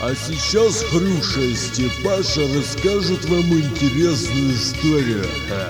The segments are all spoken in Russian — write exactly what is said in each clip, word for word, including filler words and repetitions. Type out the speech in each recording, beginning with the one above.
А сейчас Хрюша и Степаша расскажут вам интересную историю.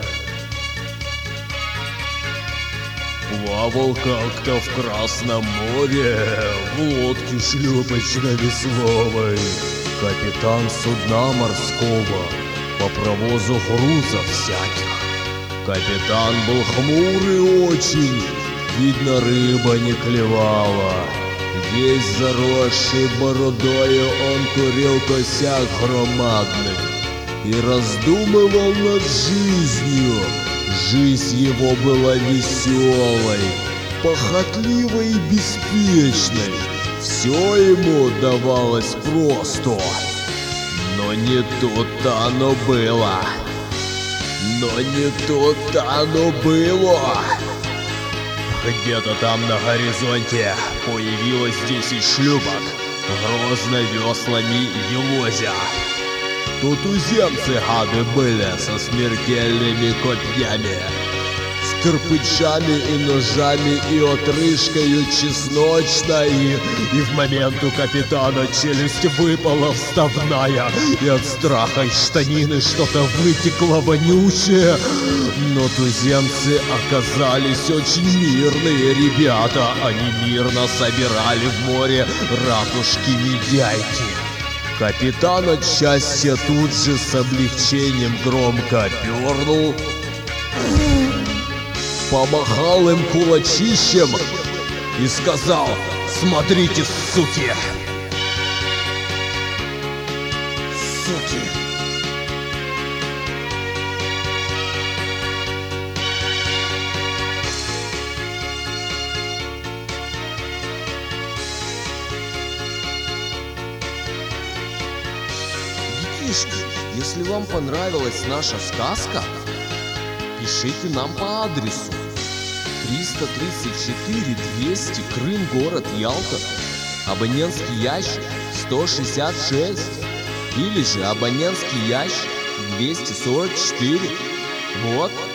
Плавал как-то в Красном море в лодке шлюпочно-весловой капитан судна морского по провозу грузов всяких. Капитан был хмурый очень, видно, рыба не клевала. Весь заросший бородою он курил косяк громадный и раздумывал над жизнью. Жизнь его была веселой, похотливой и беспечной. Все ему давалось просто. Но не тут-то оно было. Но не тут-то оно было. Где-то там на горизонте появилось десять шлюпок, грозно веслами елозя. Тут туземцы гады были со смертельными копьями, с кирпичами и ножами и отрыжкою чесночной. И в момент у капитана челюсть выпала вставная, и от страха из штанины что-то вытекло вонючее. Но туземцы оказались очень мирные ребята. Они мирно собирали в море ракушки-медяйки. Капитан от счастья тут же с облегчением громко пернул, помахал им кулачищем и сказал: «Смотрите, суки!» Суки! Если вам понравилась наша сказка, пишите нам по адресу триста тридцать четыре двести, Крым, город Ялта, абонентский ящик сто шестьдесят шесть, или же абонентский ящик двести сорок четыре. Вот.